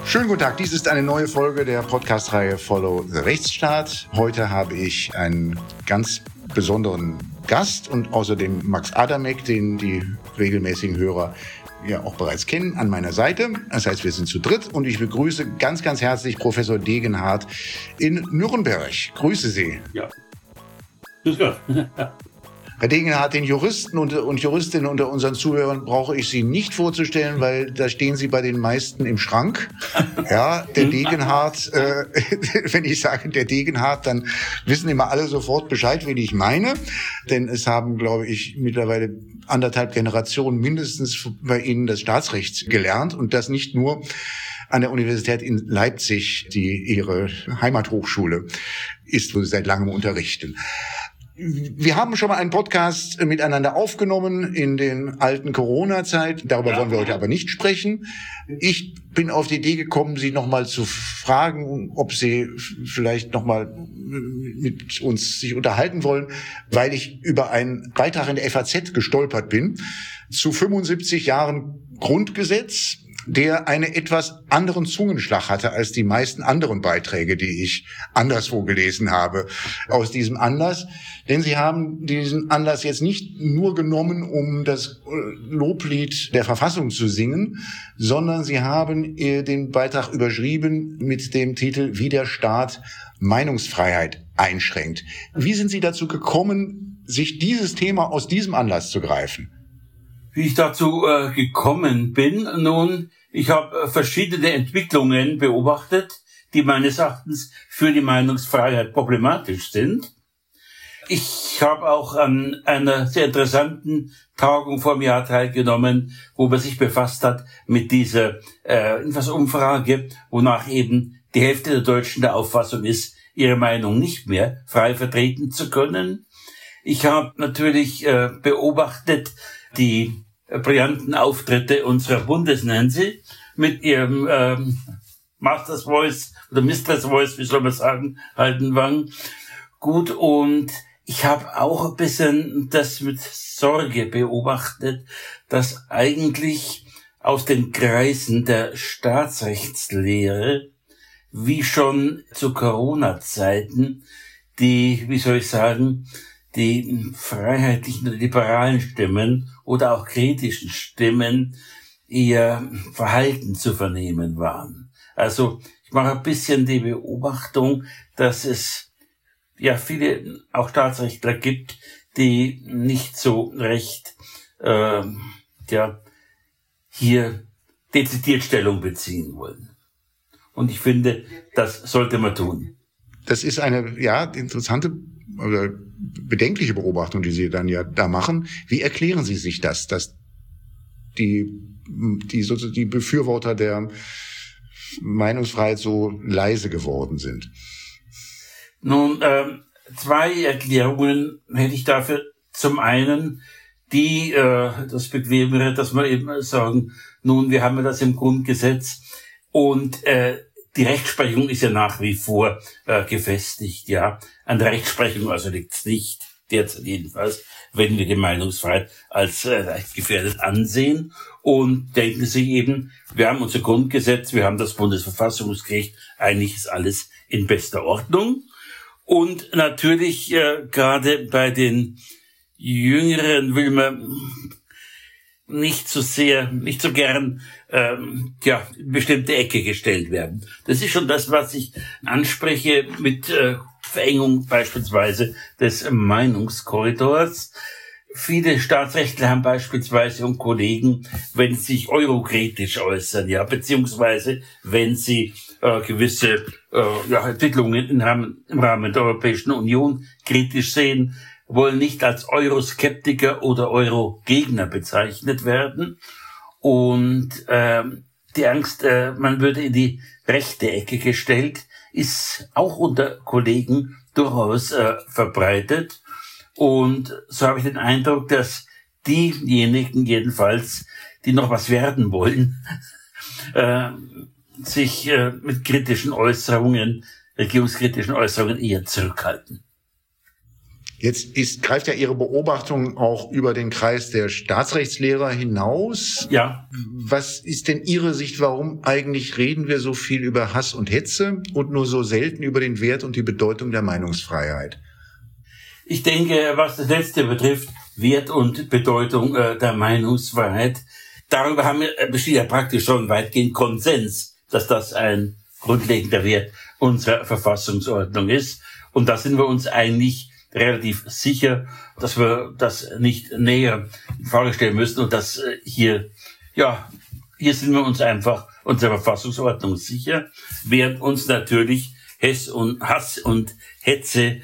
Schönen guten Tag, dies ist eine neue Folge der Podcast-Reihe Follow the Rechtsstaat. Heute habe ich einen ganz besonderen Gast und außerdem Max Adamek, den die regelmäßigen Hörer ja auch bereits kennen, an meiner Seite. Das heißt, wir sind zu dritt und ich begrüße ganz, ganz herzlich Professor Degenhardt in Nürnberg. Grüße Sie. Ja. Grüß Gott. Herr Degenhardt, den Juristen und Juristinnen unter unseren Zuhörern brauche ich Sie nicht vorzustellen, weil da stehen Sie bei den meisten im Schrank. Ja, der Degenhardt, wenn ich sage der Degenhardt, dann wissen immer alle sofort Bescheid, wen ich meine. Denn es haben, glaube ich, mittlerweile 1,5 Generationen mindestens bei Ihnen das Staatsrecht gelernt und das nicht nur an der Universität in Leipzig, die Ihre Heimathochschule ist, wo Sie seit langem unterrichten. Wir haben schon mal einen Podcast miteinander aufgenommen in den alten Corona-Zeit. Darüber wollen wir heute aber nicht sprechen. Ich bin auf die Idee gekommen, Sie nochmal zu fragen, ob Sie vielleicht nochmal mit uns sich unterhalten wollen, weil ich über einen Beitrag in der FAZ gestolpert bin zu 75 Jahren Grundgesetz, der einen etwas anderen Zungenschlag hatte als die meisten anderen Beiträge, die ich anderswo gelesen habe, aus diesem Anlass. Denn Sie haben diesen Anlass jetzt nicht nur genommen, um das Loblied der Verfassung zu singen, sondern Sie haben den Beitrag überschrieben mit dem Titel Wie der Staat Meinungsfreiheit einschränkt. Wie sind Sie dazu gekommen, sich dieses Thema aus diesem Anlass zu greifen? Wie ich dazu gekommen bin, nun, ich habe verschiedene Entwicklungen beobachtet, die meines Erachtens für die Meinungsfreiheit problematisch sind. Ich habe auch an einer sehr interessanten Tagung vor einem Jahr teilgenommen, wo man sich befasst hat mit dieser Umfrage, wonach eben die Hälfte der Deutschen der Auffassung ist, ihre Meinung nicht mehr frei vertreten zu können. Ich habe natürlich beobachtet die brillanten Auftritte unserer Bundesnancy mit ihrem Master's Voice oder Mistress Voice, wie soll man sagen, Haldenwang. Gut, und ich habe auch ein bisschen das mit Sorge beobachtet, dass eigentlich aus den Kreisen der Staatsrechtslehre, wie schon zu Corona-Zeiten, die, wie soll ich sagen, die freiheitlichen oder liberalen Stimmen oder auch kritischen Stimmen ihr Verhalten zu vernehmen waren. Also ich mache ein bisschen die Beobachtung, dass es ja viele auch Staatsrechtler gibt, die nicht so recht hier dezidiert Stellung beziehen wollen. Und ich finde, das sollte man tun. Das ist eine interessante oder bedenkliche Beobachtung, die Sie dann ja da machen. Wie erklären Sie sich das, dass die Befürworter der Meinungsfreiheit so leise geworden sind? Nun, 2 Erklärungen hätte ich dafür. Zum einen das Bequemere, dass wir eben sagen, nun, wir haben ja das im Grundgesetz und die Rechtsprechung ist ja nach wie vor gefestigt, ja. An der Rechtsprechung also liegt's nicht, derzeit jedenfalls, wenn wir die Meinungsfreiheit als leicht gefährdet ansehen und denken sich eben, wir haben unser Grundgesetz, wir haben das Bundesverfassungsgericht, eigentlich ist alles in bester Ordnung. Und natürlich gerade bei den Jüngeren will man nicht so gern in bestimmte Ecke gestellt werden. Das ist schon das, was ich anspreche mit Verengung beispielsweise des Meinungskorridors. Viele Staatsrechtler haben beispielsweise und Kollegen, wenn sie sich eurokritisch äußern, ja, beziehungsweise wenn sie gewisse Entwicklungen im Rahmen der Europäischen Union kritisch sehen, wollen nicht als Euroskeptiker oder Eurogegner bezeichnet werden. Und die Angst, man würde in die rechte Ecke gestellt, ist auch unter Kollegen durchaus verbreitet. Und so habe ich den Eindruck, dass diejenigen jedenfalls, die noch was werden wollen, sich mit kritischen Äußerungen, regierungskritischen Äußerungen eher zurückhalten. Jetzt greift ja Ihre Beobachtung auch über den Kreis der Staatsrechtslehrer hinaus. Ja. Was ist denn Ihre Sicht? Warum eigentlich reden wir so viel über Hass und Hetze und nur so selten über den Wert und die Bedeutung der Meinungsfreiheit? Ich denke, was das Letzte betrifft, Wert und Bedeutung der Meinungsfreiheit, darüber besteht ja praktisch schon weitgehend Konsens, dass das ein grundlegender Wert unserer Verfassungsordnung ist. Und da sind wir uns eigentlich relativ sicher, dass wir das nicht näher in Frage stellen müssen und dass hier sind wir uns einfach unserer Verfassungsordnung sicher, während uns natürlich Hass und Hetze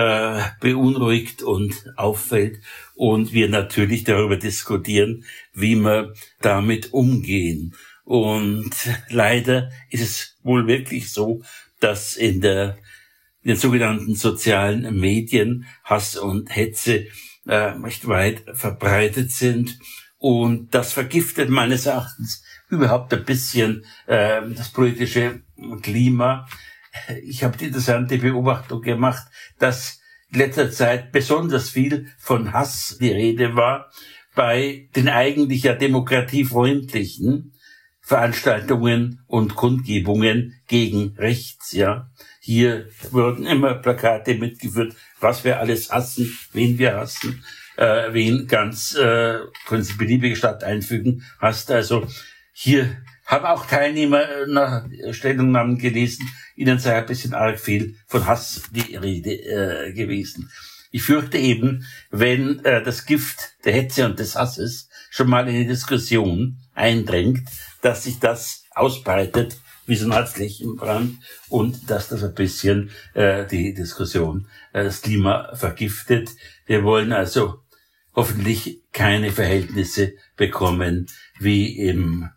beunruhigt und auffällt und wir natürlich darüber diskutieren, wie wir damit umgehen. Und leider ist es wohl wirklich so, dass in den sogenannten sozialen Medien Hass und Hetze recht weit verbreitet sind. Und das vergiftet meines Erachtens überhaupt ein bisschen das politische Klima. Ich habe die interessante Beobachtung gemacht, dass in letzter Zeit besonders viel von Hass die Rede war bei den eigentlich ja demokratiefreundlichen Veranstaltungen und Kundgebungen gegen rechts, ja. Hier wurden immer Plakate mitgeführt, was wir alles hassen, wen wir hassen, wen können Sie beliebige Stadt einfügen, hasst. Also hier haben auch Teilnehmer nach Stellungnahmen gelesen, ihnen sei ein bisschen arg viel von Hass die Rede gewesen. Ich fürchte eben, wenn das Gift der Hetze und des Hasses schon mal in die Diskussion eindringt, dass sich das ausbreitet wie so ein Herzflächenbrand und dass das ein bisschen die Diskussion, das Klima vergiftet. Wir wollen also hoffentlich keine Verhältnisse bekommen wie im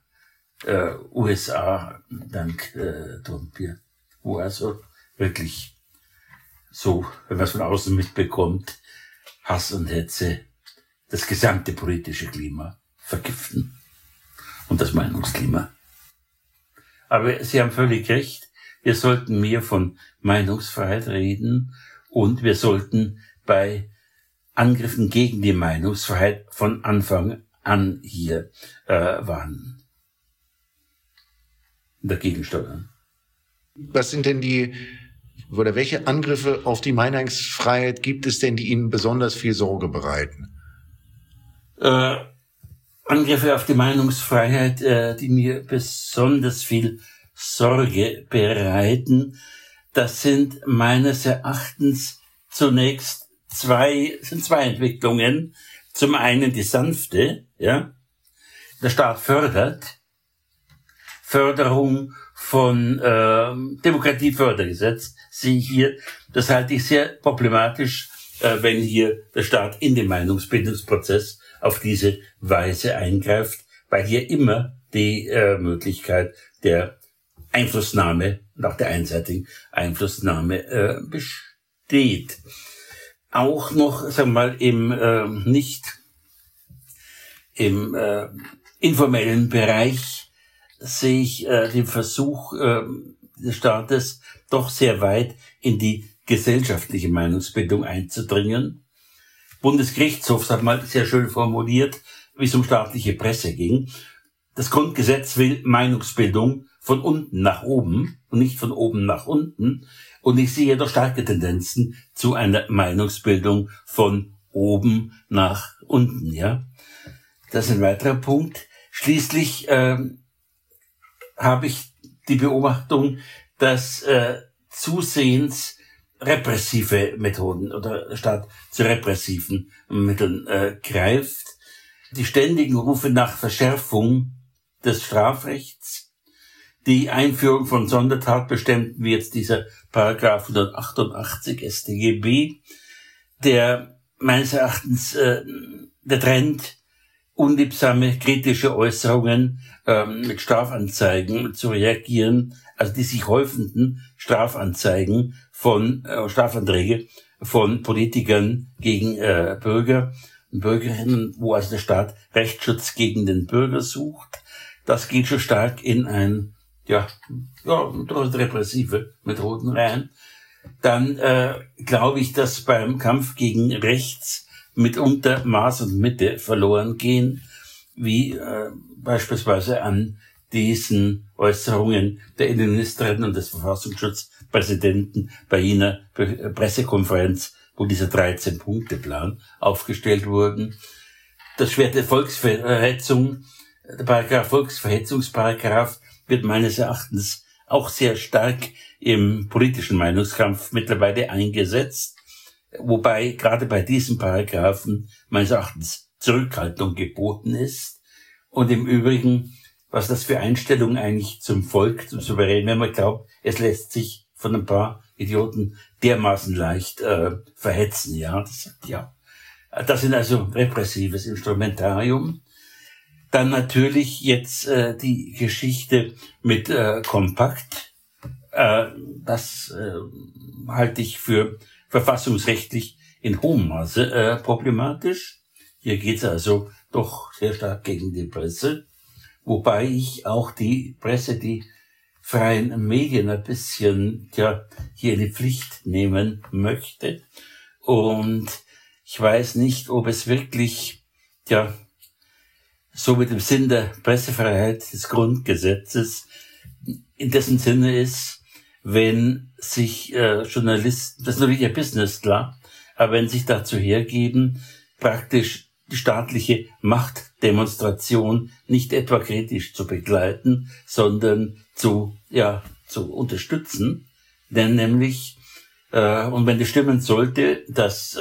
USA dank Trump hier, wo also wirklich so, wenn man es von außen mitbekommt, Hass und Hetze das gesamte politische Klima vergiften und das Meinungsklima. Aber Sie haben völlig recht, wir sollten mehr von Meinungsfreiheit reden und wir sollten bei Angriffen gegen die Meinungsfreiheit von Anfang an hier warnen. Dagegen steuern. Was sind denn welche Angriffe auf die Meinungsfreiheit gibt es denn, die Ihnen besonders viel Sorge bereiten? Angriffe auf die Meinungsfreiheit, die mir besonders viel Sorge bereiten, das sind meines Erachtens zunächst zwei Entwicklungen. Zum einen die sanfte, ja. Der Staat Förderung von Demokratiefördergesetz sehe ich hier. Das halte ich sehr problematisch, wenn hier der Staat in den Meinungsbildungsprozess auf diese Weise eingreift, weil hier immer die Möglichkeit der Einflussnahme und auch der einseitigen Einflussnahme besteht. Auch noch, sagen wir mal, im informellen Bereich sehe ich den Versuch des Staates doch sehr weit in die gesellschaftliche Meinungsbildung einzudringen. Bundesgerichtshof hat mal sehr schön formuliert, wie es um staatliche Presse ging. Das Grundgesetz will Meinungsbildung von unten nach oben und nicht von oben nach unten. Und ich sehe doch starke Tendenzen zu einer Meinungsbildung von oben nach unten, ja. Das ist ein weiterer Punkt. Schließlich habe ich die Beobachtung, dass zusehends repressive Methoden oder der Staat zu repressiven Mitteln greift. Die ständigen Rufe nach Verschärfung des Strafrechts, die Einführung von Sondertatbeständen, wie jetzt dieser Paragraph 188 StGB, der meines Erachtens der Trend, unliebsame kritische Äußerungen mit Strafanzeigen zu reagieren, also die sich häufenden Strafanzeigen Strafanträge von Politikern gegen Bürger und Bürgerinnen, wo also der Staat Rechtsschutz gegen den Bürger sucht. Das geht schon stark in durch repressive Methoden rein. dann glaube ich, dass beim Kampf gegen Rechts mitunter Maß und Mitte verloren gehen, wie beispielsweise an diesen Äußerungen der Innenministerin und des Verfassungsschutzpräsidenten bei jener Pressekonferenz, wo dieser 13-Punkte-Plan aufgestellt wurden. Das Schwert der Volksverhetzung, der Volksverhetzungsparagraph, wird meines Erachtens auch sehr stark im politischen Meinungskampf mittlerweile eingesetzt, wobei gerade bei diesem Paragraphen meines Erachtens Zurückhaltung geboten ist. Und im Übrigen, was das für Einstellungen eigentlich zum Volk, zum Souverän, wenn man glaubt, es lässt sich von ein paar Idioten dermaßen leicht verhetzen, ja, das sind also repressives Instrumentarium. Dann natürlich jetzt die Geschichte mit Kompakt. Das halte ich für verfassungsrechtlich in hohem Maße problematisch. Hier geht es also doch sehr stark gegen die Presse, wobei ich auch die Presse, die freien Medien ein bisschen hier in die Pflicht nehmen möchte. Und ich weiß nicht, ob es wirklich so mit dem Sinn der Pressefreiheit des Grundgesetzes in dessen Sinne ist, wenn sich Journalisten, das ist natürlich ihr Business, klar, aber wenn sich dazu hergeben, praktisch die staatliche Machtdemonstration nicht etwa kritisch zu begleiten, sondern zu unterstützen, denn nämlich und wenn es stimmen sollte, dass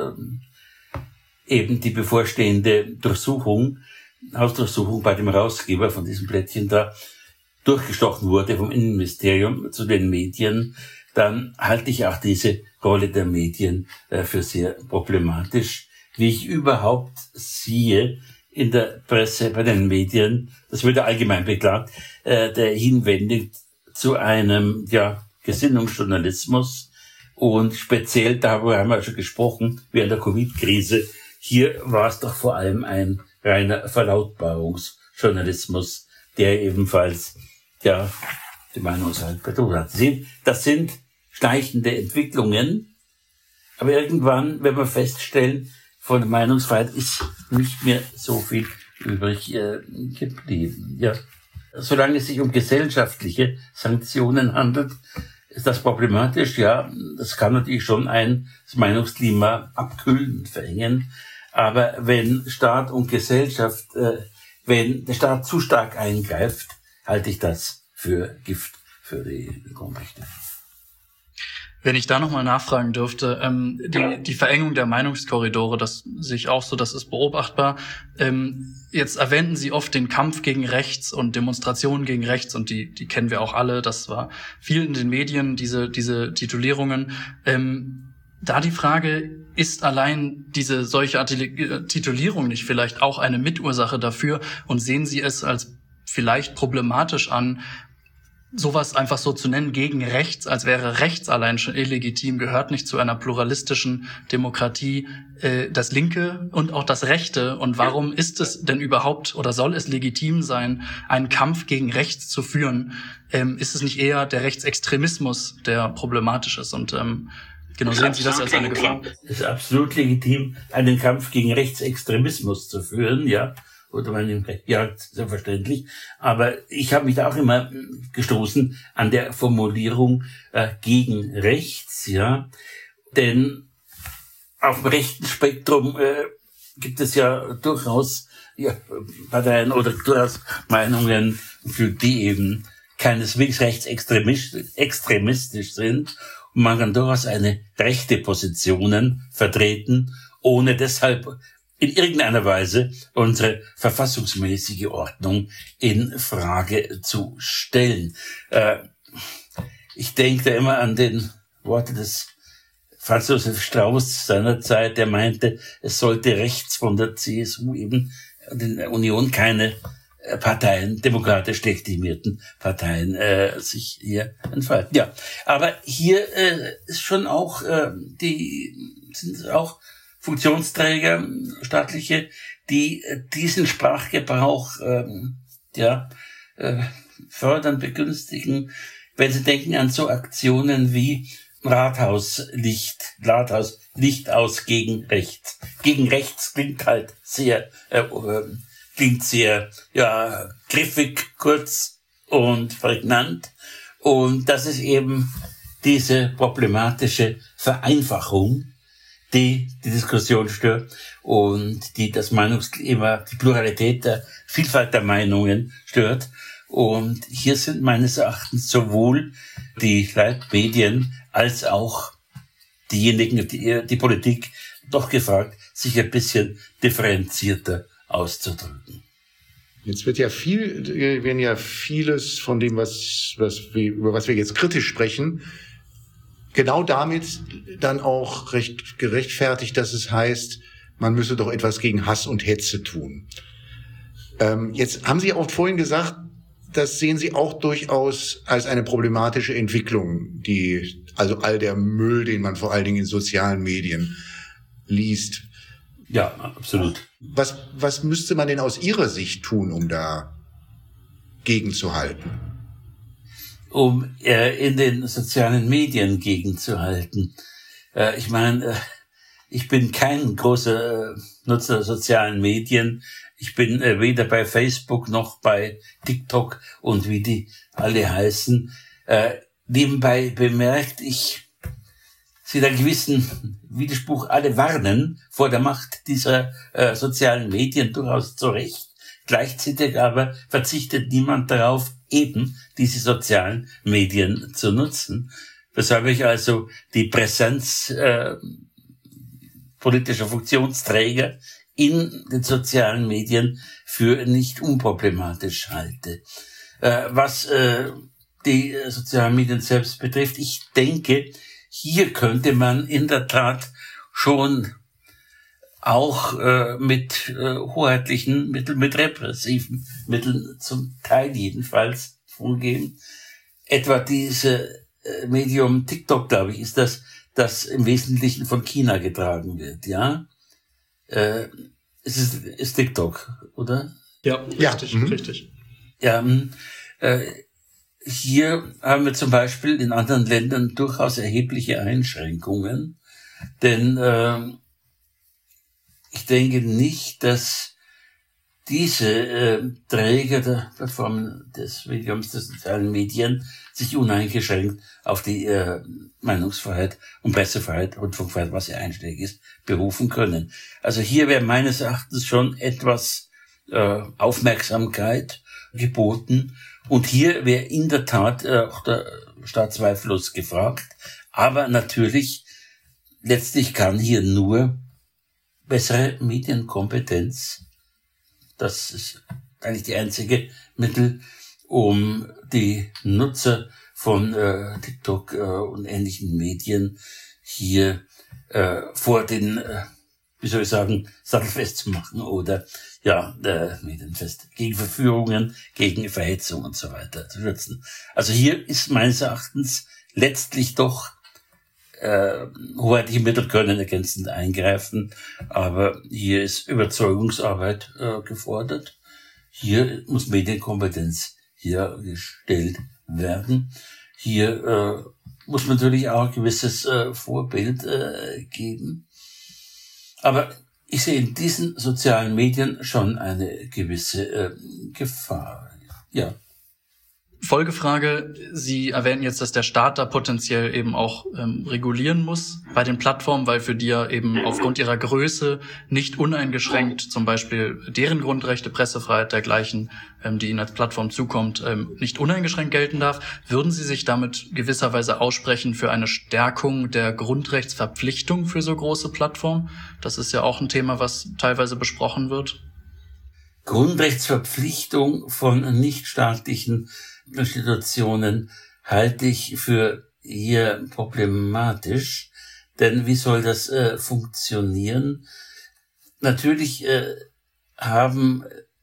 eben die bevorstehende Hausdurchsuchung bei dem Herausgeber von diesem Blättchen da durchgestochen wurde vom Innenministerium zu den Medien, dann halte ich auch diese Rolle der Medien für sehr problematisch, wie ich überhaupt sehe in der Presse, bei den Medien, das wird allgemein beklagt, der Hinwendung zu einem Gesinnungsjournalismus und speziell, darüber haben wir schon gesprochen, während der Covid-Krise, hier war es doch vor allem ein reiner Verlautbarungsjournalismus, der ebenfalls die Meinungsfreiheit bedroht hat. Das sind schleichende Entwicklungen, aber irgendwann, wenn wir feststellen, von der Meinungsfreiheit ist nicht mehr so viel übrig geblieben. Ja. Solange es sich um gesellschaftliche Sanktionen handelt, ist das problematisch. Ja, das kann natürlich schon das Meinungsklima abkühlen, verhängen. Aber wenn Staat und Gesellschaft, wenn der Staat zu stark eingreift, halte ich das für Gift für die Grundrechte. Wenn ich da nochmal nachfragen dürfte, die Verengung der Meinungskorridore, das sehe ich auch so, das ist beobachtbar. Jetzt erwähnten Sie oft den Kampf gegen rechts und Demonstrationen gegen rechts und die kennen wir auch alle, das war viel in den Medien, diese Titulierungen. Da die Frage, ist allein diese solche Titulierung nicht vielleicht auch eine Mitursache dafür und sehen Sie es als vielleicht problematisch an, sowas einfach so zu nennen gegen rechts, als wäre rechts allein schon illegitim, gehört nicht zu einer pluralistischen Demokratie, das Linke und auch das Rechte. Und warum ist es denn überhaupt oder soll es legitim sein, einen Kampf gegen rechts zu führen? Ist es nicht eher der Rechtsextremismus, der problematisch ist? Und genau, sehen Sie das als eine Gefahr? Es ist absolut legitim, einen Kampf gegen Rechtsextremismus zu führen, ja. Ja, selbstverständlich. Aber ich habe mich da auch immer gestoßen an der Formulierung gegen rechts, ja. Denn auf dem rechten Spektrum gibt es ja durchaus Parteien oder durchaus Meinungen, für die eben keineswegs rechtsextremistisch sind. Und man kann durchaus eine rechte Positionen vertreten, ohne deshalb in irgendeiner Weise unsere verfassungsmäßige Ordnung in Frage zu stellen. Ich denke da immer an den Worte des Franz Josef Strauß seinerzeit, der meinte, es sollte rechts von der CSU eben in der Union keine Parteien, demokratisch legitimierten Parteien sich hier entfalten. Ja, aber hier ist schon auch sind auch Funktionsträger, staatliche, die diesen Sprachgebrauch fördern, begünstigen, wenn sie denken an so Aktionen wie Rathaus Licht aus gegen rechts. Gegen rechts klingt halt sehr, ja, griffig, kurz und prägnant. Und das ist eben diese problematische Vereinfachung, die Diskussion stört und die das Meinungsklima, die Pluralität der Vielfalt der Meinungen stört. Und hier sind meines Erachtens sowohl die Leitmedien als auch diejenigen, die Politik, doch gefragt, sich ein bisschen differenzierter auszudrücken. Jetzt werden ja vieles von dem, über was wir jetzt kritisch sprechen, genau damit dann auch recht gerechtfertigt, dass es heißt, man müsse doch etwas gegen Hass und Hetze tun. Jetzt haben Sie auch vorhin gesagt, das sehen Sie auch durchaus als eine problematische Entwicklung, also all der Müll, den man vor allen Dingen in sozialen Medien liest. Ja, absolut. Was müsste man denn aus Ihrer Sicht tun, um da gegenzuhalten? Um in den sozialen Medien gegenzuhalten. Ich meine, ich bin kein großer Nutzer der sozialen Medien. Ich bin weder bei Facebook noch bei TikTok und wie die alle heißen. Nebenbei bemerkt, ich sehe einen gewissen Widerspruch. Alle warnen vor der Macht dieser sozialen Medien durchaus zu Recht. Gleichzeitig aber verzichtet niemand darauf, eben diese sozialen Medien zu nutzen. Weshalb ich also die Präsenz politischer Funktionsträger in den sozialen Medien für nicht unproblematisch halte. Was die sozialen Medien selbst betrifft, ich denke, hier könnte man in der Tat schon auch mit hoheitlichen Mitteln, mit repressiven Mitteln zum Teil jedenfalls vorgehen. Etwa diese Medium TikTok, glaube ich, ist das im Wesentlichen von China getragen wird, ja. Es ist TikTok, oder? Ja, richtig. Ja, hier haben wir zum Beispiel in anderen Ländern durchaus erhebliche Einschränkungen, denn ich denke nicht, dass diese Träger der Plattformen des Mediums der sozialen Medien sich uneingeschränkt auf die Meinungsfreiheit und Pressefreiheit, Rundfunkfreiheit, was ja einschlägig ist, berufen können. Also hier wäre meines Erachtens schon etwas Aufmerksamkeit geboten. Und hier wäre in der Tat auch der Staat zweifellos gefragt. Aber natürlich, letztlich kann hier nur bessere Medienkompetenz, das ist eigentlich die einzige Mittel, um die Nutzer von TikTok und ähnlichen Medien hier vor den, sattelfest zu machen oder medienfest gegen Verführungen, gegen Verhetzung und so weiter zu schützen. Also hier ist meines Erachtens letztlich doch hoheitliche Mittel können ergänzend eingreifen, aber hier ist Überzeugungsarbeit gefordert. Hier muss Medienkompetenz hergestellt werden. Hier muss man natürlich auch ein gewisses Vorbild geben. Aber ich sehe in diesen sozialen Medien schon eine gewisse Gefahr. Ja. Folgefrage, Sie erwähnen jetzt, dass der Staat da potenziell eben auch regulieren muss bei den Plattformen, weil für die ja eben aufgrund ihrer Größe nicht uneingeschränkt zum Beispiel deren Grundrechte, Pressefreiheit dergleichen, die ihnen als Plattform zukommt, nicht uneingeschränkt gelten darf. Würden Sie sich damit gewisserweise aussprechen für eine Stärkung der Grundrechtsverpflichtung für so große Plattformen? Das ist ja auch ein Thema, was teilweise besprochen wird. Grundrechtsverpflichtung von nichtstaatlichen Institutionen halte ich für hier problematisch, denn wie soll das funktionieren? Natürlich haben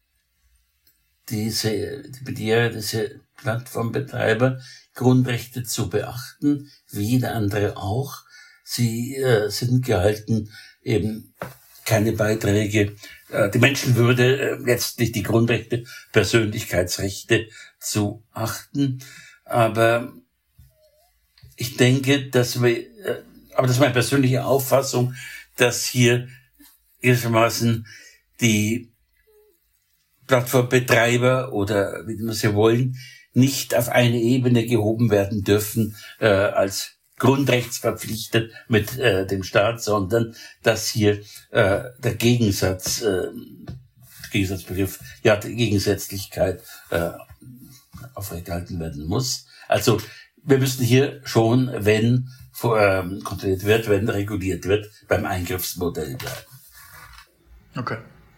diese Plattformbetreiber Grundrechte zu beachten, wie jeder andere auch. Sie sind gehalten, eben keine Beiträge, die Menschenwürde, letztlich die Grundrechte, Persönlichkeitsrechte zu achten. Aber ich denke, aber das ist meine persönliche Auffassung, dass hier gewissermaßen die Plattformbetreiber oder wie man sie wollen, nicht auf eine Ebene gehoben werden dürfen als grundrechtsverpflichtet mit dem Staat, sondern dass hier der Gegensatzbegriff, ja, die Gegensätzlichkeit aufrechterhalten werden muss. Also wir müssen hier schon, wenn kontrolliert wird, wenn reguliert wird, beim Eingriffsmodell bleiben. Okay.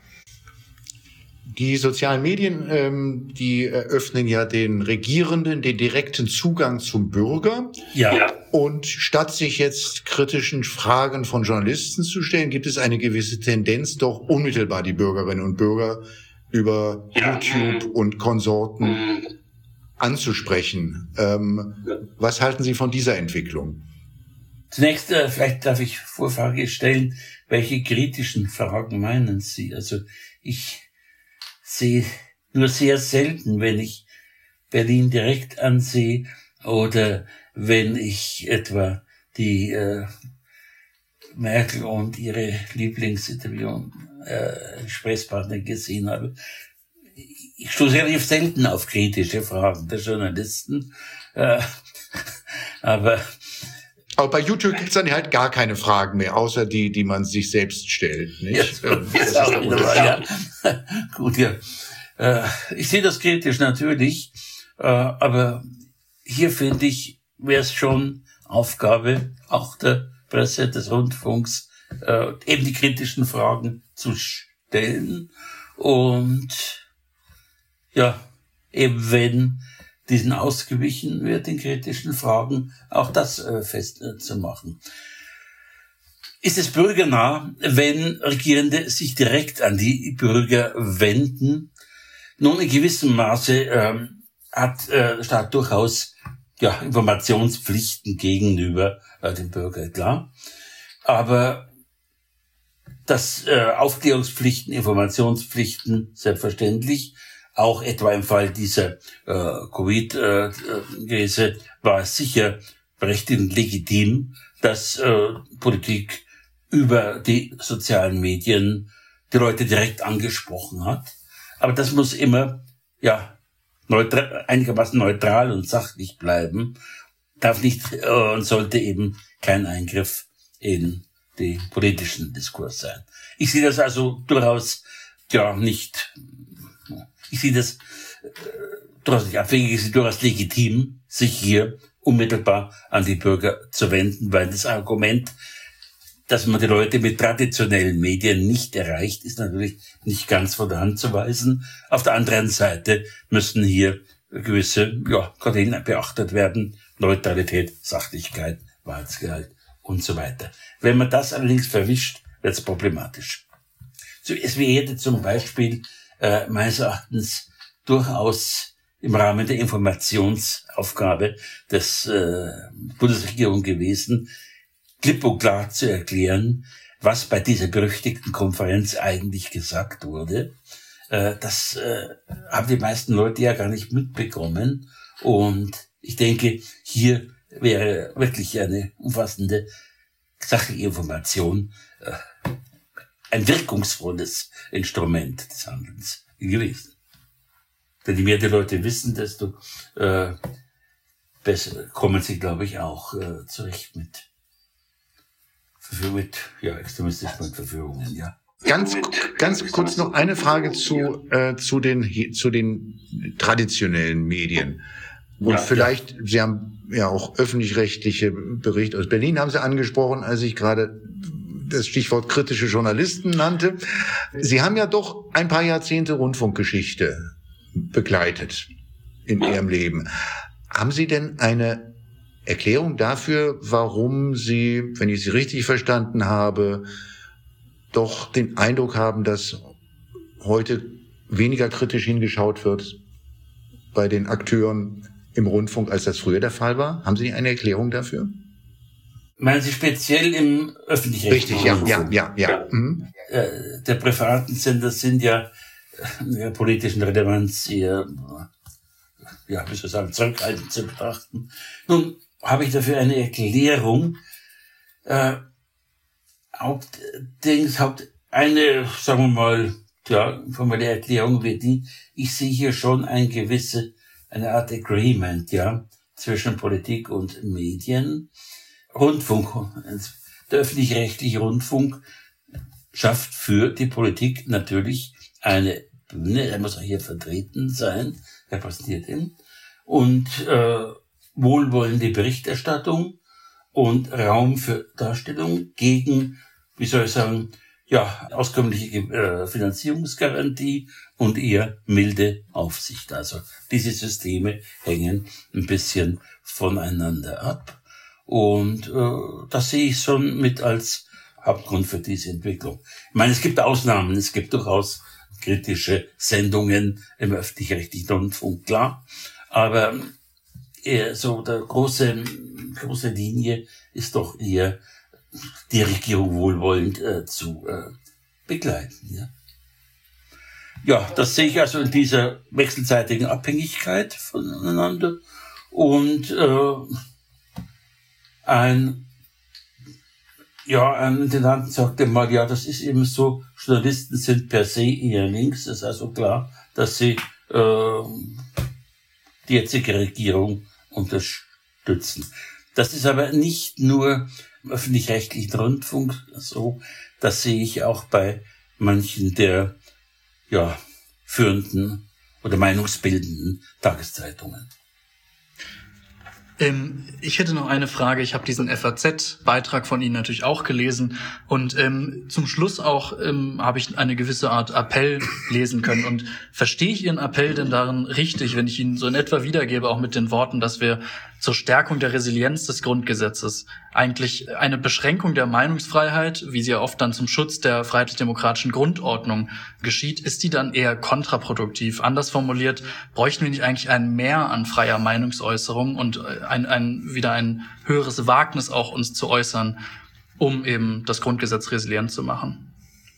Die sozialen Medien, die eröffnen ja den Regierenden den direkten Zugang zum Bürger. Ja. Und statt sich jetzt kritischen Fragen von Journalisten zu stellen, gibt es eine gewisse Tendenz, doch unmittelbar die Bürgerinnen und Bürger über YouTube und Konsorten anzusprechen. Was halten Sie von dieser Entwicklung? Zunächst, vielleicht darf ich Vorfrage stellen, welche kritischen Fragen meinen Sie? Also ich sehe nur sehr selten, wenn ich Berlin direkt ansehe oder wenn ich etwa die Merkel und ihre Gesprächspartner gesehen habe. Ich stoße relativ selten auf kritische Fragen der Journalisten, aber bei YouTube gibt's dann halt gar keine Fragen mehr, außer die man sich selbst stellt, nicht? Gut, ja. Ich sehe das kritisch natürlich, aber hier finde ich, wäre es schon Aufgabe auch der Presse, des Rundfunks, eben die kritischen Fragen zu stellen und ja, eben wenn diesen ausgewichen wird, den kritischen Fragen, auch das festzumachen. Ist es bürgernah, wenn Regierende sich direkt an die Bürger wenden? Nun, in gewissem Maße hat der Staat durchaus Informationspflichten gegenüber dem Bürger, klar. Aber dass Aufklärungspflichten, Informationspflichten, selbstverständlich, auch etwa im Fall dieser Covid-Krise war es sicher berechtigt und legitim, dass Politik über die sozialen Medien die Leute direkt angesprochen hat. Aber das muss immer einigermaßen neutral und sachlich bleiben, darf nicht und sollte eben kein Eingriff in den politischen Diskurs sein. Ich sehe das also durchaus nicht. Ich sehe das durchaus nicht abwegig, ich sehe durchaus legitim, sich hier unmittelbar an die Bürger zu wenden, weil das Argument, dass man die Leute mit traditionellen Medien nicht erreicht, ist natürlich nicht ganz von der Hand zu weisen. Auf der anderen Seite müssen hier gewisse Kriterien beachtet werden, Neutralität, Sachlichkeit, Wahrheitsgehalt und so weiter. Wenn man das allerdings verwischt, wird es problematisch. So, es wäre zum Beispiel meines Erachtens durchaus im Rahmen der Informationsaufgabe des Bundesregierung gewesen, klipp und klar zu erklären, was bei dieser berüchtigten Konferenz eigentlich gesagt wurde. Das haben die meisten Leute ja gar nicht mitbekommen. Und ich denke, hier wäre wirklich eine umfassende sachliche Information ein wirkungsvolles Instrument des Handelns gewesen. Denn je mehr die Leute wissen, desto besser kommen sie, glaube ich, auch zurecht mit extremistischen Verführungen, ja. Ganz kurz noch eine Frage zu den traditionellen Medien. Und vielleicht, Sie haben ja auch öffentlich-rechtliche Berichte aus Berlin haben Sie angesprochen, als ich gerade das Stichwort kritische Journalisten nannte. Sie haben ja doch ein paar Jahrzehnte Rundfunkgeschichte begleitet in Ihrem Leben. Haben Sie denn eine Erklärung dafür, warum Sie, wenn ich Sie richtig verstanden habe, doch den Eindruck haben, dass heute weniger kritisch hingeschaut wird bei den Akteuren im Rundfunk, als das früher der Fall war? Haben Sie eine Erklärung dafür? Meinen Sie speziell im öffentlich-rechtlichen Rundfunk? Richtig, ja. Mhm. Der privaten Sender sind ja in der politischen Relevanz eher, zurückhaltend zu betrachten. Nun, habe ich dafür eine Erklärung. Eine, sagen wir mal, formelle Erklärung wird die, ich sehe hier schon eine Art Agreement, zwischen Politik und Medien. Rundfunk, der öffentlich-rechtliche Rundfunk schafft für die Politik natürlich eine Bühne, er muss auch hier vertreten sein, repräsentiert ihn, und wohlwollende Berichterstattung und Raum für Darstellung gegen, auskömmliche Finanzierungsgarantie und eher milde Aufsicht. Also diese Systeme hängen ein bisschen voneinander ab. Und das sehe ich schon mit als Hauptgrund für diese Entwicklung. Ich meine, es gibt Ausnahmen, es gibt durchaus kritische Sendungen im öffentlich-rechtlichen Rundfunk, klar. Aber so der große Linie ist doch eher die Regierung wohlwollend zu begleiten. Ja, das sehe ich also in dieser wechselseitigen Abhängigkeit voneinander. Und ein Intendanten sagte mal, das ist eben so, Journalisten sind per se eher links, es ist also klar, dass sie die jetzige Regierung unterstützen. Das ist aber nicht nur im öffentlich-rechtlichen Rundfunk so, das sehe ich auch bei manchen der führenden oder meinungsbildenden Tageszeitungen. Ich hätte noch eine Frage. Ich habe diesen FAZ-Beitrag von Ihnen natürlich auch gelesen und zum Schluss auch habe ich eine gewisse Art Appell lesen können. Und verstehe ich Ihren Appell denn darin richtig, wenn ich ihn so in etwa wiedergebe, auch mit den Worten, dass wir zur Stärkung der Resilienz des Grundgesetzes eigentlich eine Beschränkung der Meinungsfreiheit, wie sie ja oft dann zum Schutz der freiheitlich-demokratischen Grundordnung geschieht, ist die dann eher kontraproduktiv? Anders formuliert, bräuchten wir nicht eigentlich ein Mehr an freier Meinungsäußerung und wieder ein höheres Wagnis auch uns zu äußern, um eben das Grundgesetz resilient zu machen?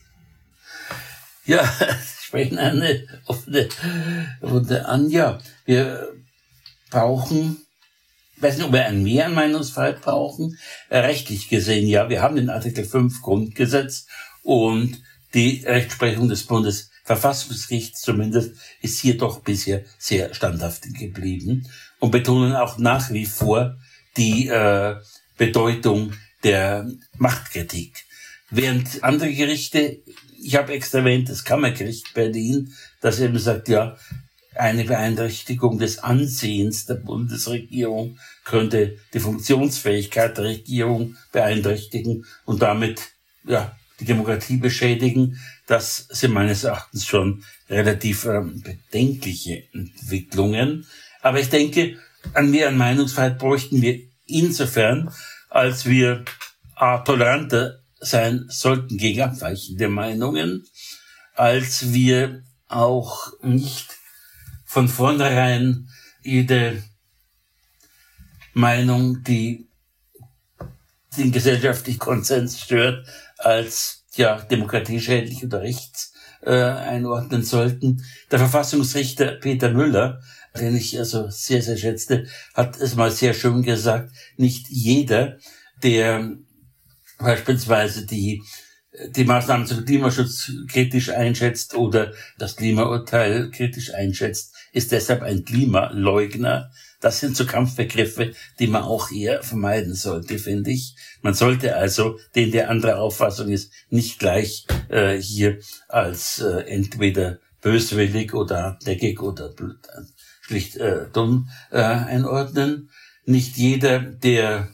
Ja, Sie sprechen eine offene Runde an. Ja, wir brauchen, ich weiß nicht, ob wir ein Mehr an Meinungsfreiheit brauchen. Rechtlich gesehen, ja, wir haben den Artikel 5 Grundgesetz und die Rechtsprechung des Bundesverfassungsgerichts zumindest ist hier doch bisher sehr standhaft geblieben und betonen auch nach wie vor die Bedeutung der Machtkritik. Während andere Gerichte, ich habe extra erwähnt, das Kammergericht Berlin, das eben sagt, eine Beeinträchtigung des Ansehens der Bundesregierung könnte die Funktionsfähigkeit der Regierung beeinträchtigen und damit die Demokratie beschädigen. Das sind meines Erachtens schon relativ bedenkliche Entwicklungen. Aber ich denke, mehr an Meinungsfreiheit bräuchten wir insofern, als wir toleranter sein sollten gegen abweichende Meinungen, als wir auch nicht von vornherein jede Meinung, die den gesellschaftlichen Konsens stört, als demokratieschädlich oder rechts einordnen sollten. Der Verfassungsrichter Peter Müller, den ich also sehr, sehr schätzte, hat es mal sehr schön gesagt, nicht jeder, der beispielsweise die Maßnahmen zum Klimaschutz kritisch einschätzt oder das Klimaurteil kritisch einschätzt, ist deshalb ein Klimaleugner. Das sind so Kampfbegriffe, die man auch eher vermeiden sollte, finde ich. Man sollte also den, der anderer Auffassung ist, nicht gleich hier als entweder böswillig oder hartnäckig oder schlicht dumm einordnen. Nicht jeder, der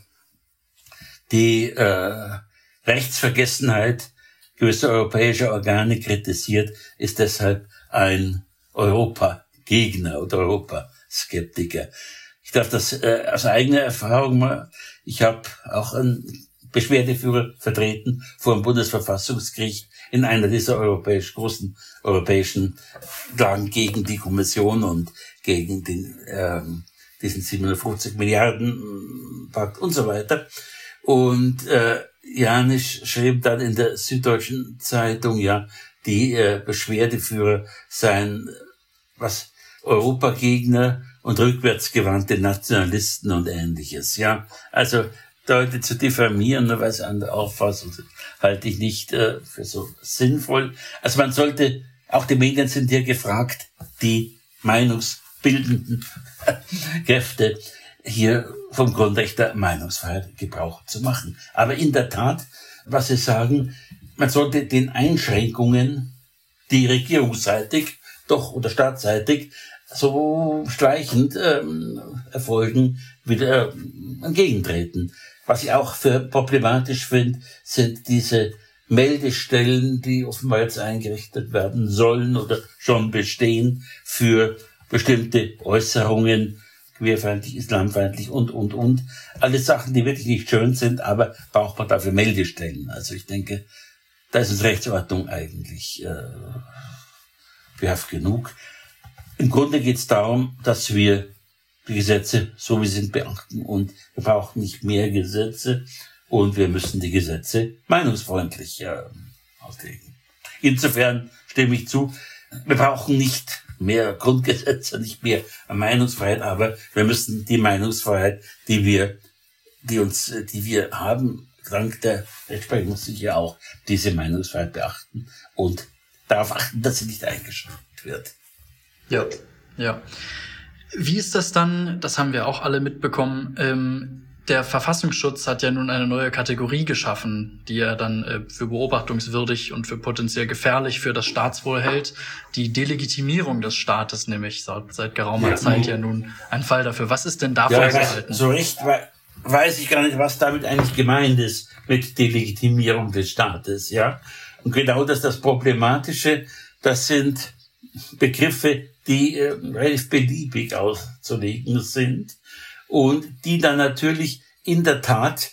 die Rechtsvergessenheit gewisser europäischer Organe kritisiert, ist deshalb ein Europagegner oder Europaskeptiker. Ich darf das aus eigener Erfahrung mal, ich habe auch einen Beschwerdeführer vertreten vor dem Bundesverfassungsgericht in einer dieser großen europäischen Klagen gegen die Kommission und gegen diesen 750 Milliarden Pakt und so weiter. Und Janisch schrieb dann in der Süddeutschen Zeitung, die Beschwerdeführer seien, was Europagegner und rückwärtsgewandte Nationalisten und Ähnliches. Ja, also Leute zu diffamieren, nur weil sie andere Auffassung sind, halte ich nicht für so sinnvoll. Also man sollte, auch die Medien sind hier gefragt, die meinungsbildenden Kräfte hier vom Grundrecht der Meinungsfreiheit Gebrauch zu machen. Aber in der Tat, was Sie sagen, man sollte den Einschränkungen, die regierungsseitig doch oder staatsseitig so schleichend erfolgen, wieder entgegentreten. Was ich auch für problematisch finde, sind diese Meldestellen, die offenbar jetzt eingerichtet werden sollen oder schon bestehen für bestimmte Äußerungen, queerfeindlich, islamfeindlich und. Alles Sachen, die wirklich nicht schön sind, aber braucht man dafür Meldestellen. Also ich denke, da ist uns Rechtsordnung eigentlich wehrhaft genug. Im Grunde geht es darum, dass wir die Gesetze, so wie sie sind, beachten und wir brauchen nicht mehr Gesetze und wir müssen die Gesetze meinungsfreundlich auslegen. Insofern stimme ich zu, wir brauchen nicht mehr Grundgesetze, nicht mehr Meinungsfreiheit, aber wir müssen die Meinungsfreiheit, die wir haben, dank der Rechtsprechung muss ich ja auch diese Meinungsfreiheit beachten und darauf achten, dass sie nicht eingeschränkt wird. Ja, ja. Wie ist das dann, das haben wir auch alle mitbekommen, der Verfassungsschutz hat ja nun eine neue Kategorie geschaffen, die er dann für beobachtungswürdig und für potenziell gefährlich für das Staatswohl hält. Die Delegitimierung des Staates nämlich seit geraumer Zeit ja nun ein Fall dafür. Was ist denn davon zu halten? So recht weiß ich gar nicht, was damit eigentlich gemeint ist mit Delegitimierung des Staates, ja. Und genau das Problematische, das sind Begriffe, die relativ beliebig auszulegen sind und die dann natürlich in der Tat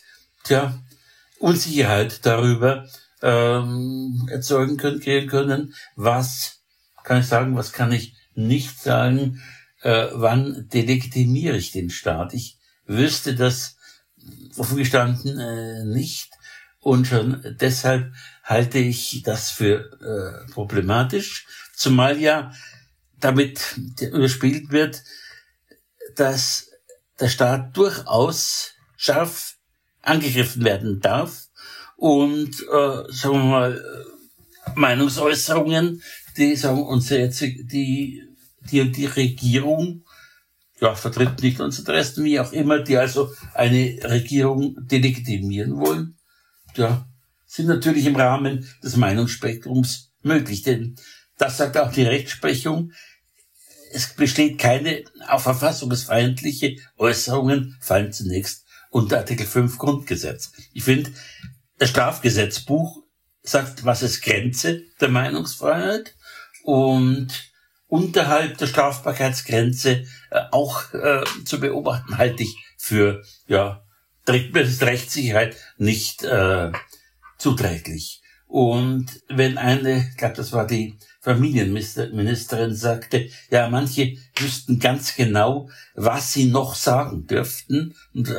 Unsicherheit darüber erzeugen können, was kann ich sagen, was kann ich nicht sagen, wann delegitimiere ich den Staat. Ich wüsste das offen gestanden nicht und schon deshalb halte ich das für problematisch, zumal ja damit überspielt wird, dass der Staat durchaus scharf angegriffen werden darf und, sagen wir mal, Meinungsäußerungen, die sagen, die Regierung, vertritt nicht unsere Interessen, wie auch immer, die also eine Regierung delegitimieren wollen, sind natürlich im Rahmen des Meinungsspektrums möglich, denn das sagt auch die Rechtsprechung. Es besteht keine auch verfassungsfeindliche Äußerungen, fallen zunächst unter Artikel 5 Grundgesetz. Ich finde, das Strafgesetzbuch sagt, was ist Grenze der Meinungsfreiheit und unterhalb der Strafbarkeitsgrenze auch zu beobachten, halte ich für Rechtssicherheit nicht zuträglich. Und wenn ich glaube, das war die Familienministerin, sagte, manche wüssten ganz genau, was sie noch sagen dürften. Und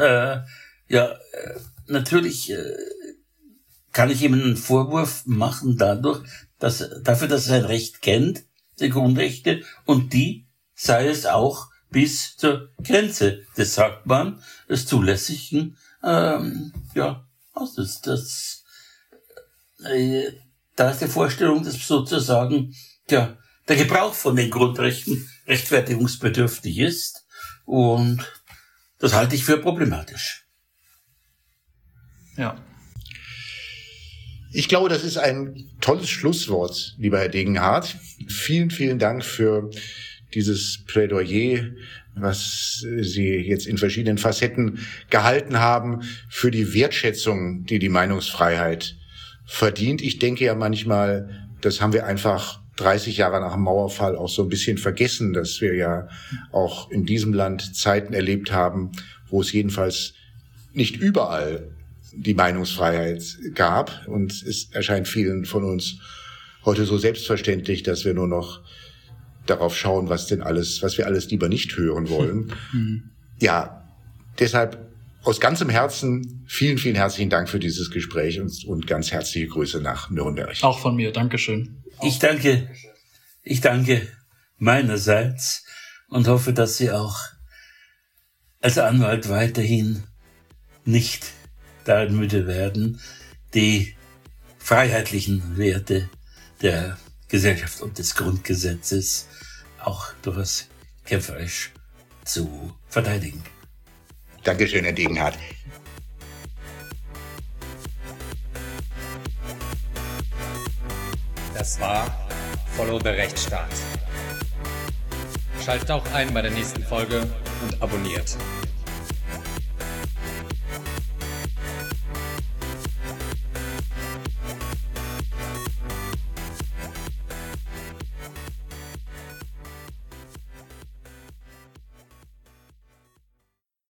natürlich kann ich ihm einen Vorwurf machen dafür, dass er sein Recht kennt, die Grundrechte, und die sei es auch bis zur Grenze des Sagbaren, des Zulässigen, da ist die Vorstellung, dass sozusagen der Gebrauch von den Grundrechten rechtfertigungsbedürftig ist. Und das halte ich für problematisch. Ja. Ich glaube, das ist ein tolles Schlusswort, lieber Herr Degenhardt. Vielen, vielen Dank für dieses Plädoyer, was Sie jetzt in verschiedenen Facetten gehalten haben, für die Wertschätzung, die Meinungsfreiheit verdient. Ich denke ja manchmal, das haben wir einfach 30 Jahre nach dem Mauerfall auch so ein bisschen vergessen, dass wir ja auch in diesem Land Zeiten erlebt haben, wo es jedenfalls nicht überall die Meinungsfreiheit gab. Und es erscheint vielen von uns heute so selbstverständlich, dass wir nur noch darauf schauen, was wir alles lieber nicht hören wollen. Ja, deshalb aus ganzem Herzen vielen, vielen herzlichen Dank für dieses Gespräch und ganz herzliche Grüße nach Nürnberg. Auch von mir, Dankeschön. Ich danke meinerseits und hoffe, dass Sie auch als Anwalt weiterhin nicht daran müde werden, die freiheitlichen Werte der Gesellschaft und des Grundgesetzes auch durchaus kämpferisch zu verteidigen. Dankeschön, Herr Degenhardt. Das war Follow the Rechtsstaat. Schaltet auch ein bei der nächsten Folge und abonniert.